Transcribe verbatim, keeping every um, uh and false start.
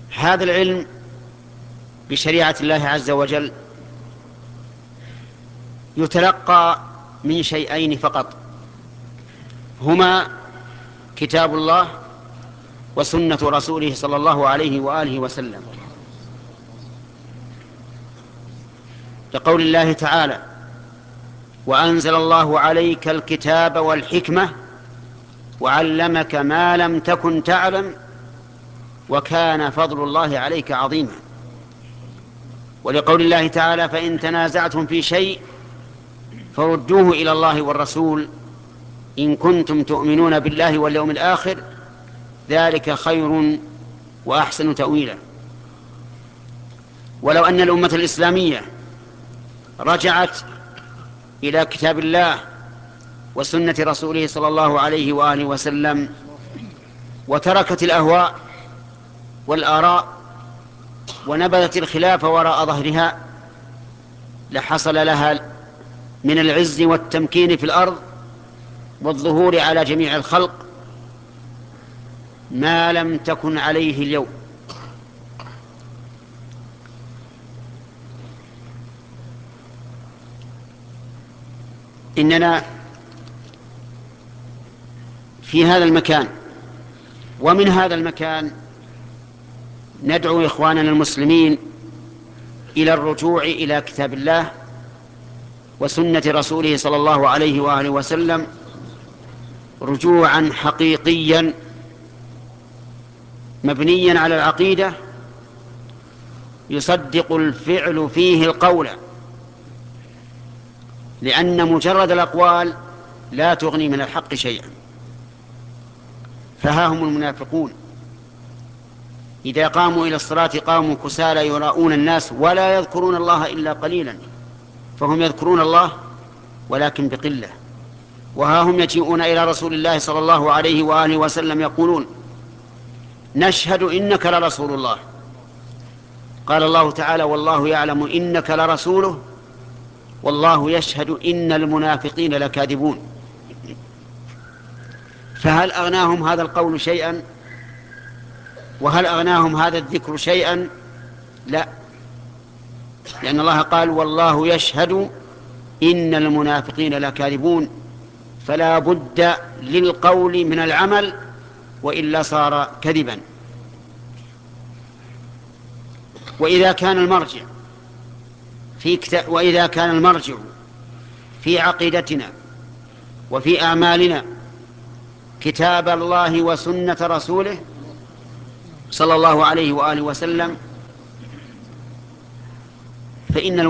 هذا العلم بشريعة الله عز وجل يتلقى من شيئين فقط، هما كتاب الله وسنة رسوله صلى الله عليه وآله وسلم، لقول الله تعالى: وأنزل الله عليك الكتاب والحكمة وعلمك ما لم تكن تعلم وكان فضل الله عليك عظيما. ولقول الله تعالى: فإن تنازعتم في شيء فردوه إلى الله والرسول إن كنتم تؤمنون بالله واليوم الآخر ذلك خير وأحسن تأويلا. ولو أن الأمة الإسلامية رجعت إلى كتاب الله وسنة رسوله صلى الله عليه وآله وسلم وتركت الأهواء والآراء ونبذت الخلاف وراء ظهرها لحصل لها من العز والتمكين في الأرض والظهور على جميع الخلق ما لم تكن عليه اليوم. إننا في هذا المكان ومن هذا المكان ندعو إخواننا المسلمين إلى الرجوع إلى كتاب الله وسنة رسوله صلى الله عليه وآله وسلم رجوعا حقيقيا مبنيا على العقيدة يصدق الفعل فيه القول، لأن مجرد الأقوال لا تغني من الحق شيئا. فها هم المنافقون إذا قاموا إلى الصلاة قاموا كسالى يراءون الناس ولا يذكرون الله إلا قليلا، فهم يذكرون الله ولكن بقلة. وها هم يجيئون إلى رسول الله صلى الله عليه وآله وسلم يقولون: نشهد إنك لرسول الله. قال الله تعالى: والله يعلم إنك لرسوله والله يشهد إن المنافقين لكاذبون. فهل أغناهم هذا القول شيئا؟ وهل أغناهم هذا الذكر شيئا؟ لا، لأن الله قال: والله يشهد إن المنافقين لكاذبون. فلا بد للقول من العمل وإلا صار كذبا. وإذا كان المرجع في كتاب وإذا كان المرجع في عقيدتنا وفي أعمالنا كتاب الله وسنة رسوله صلى الله عليه وآله وسلم، فإن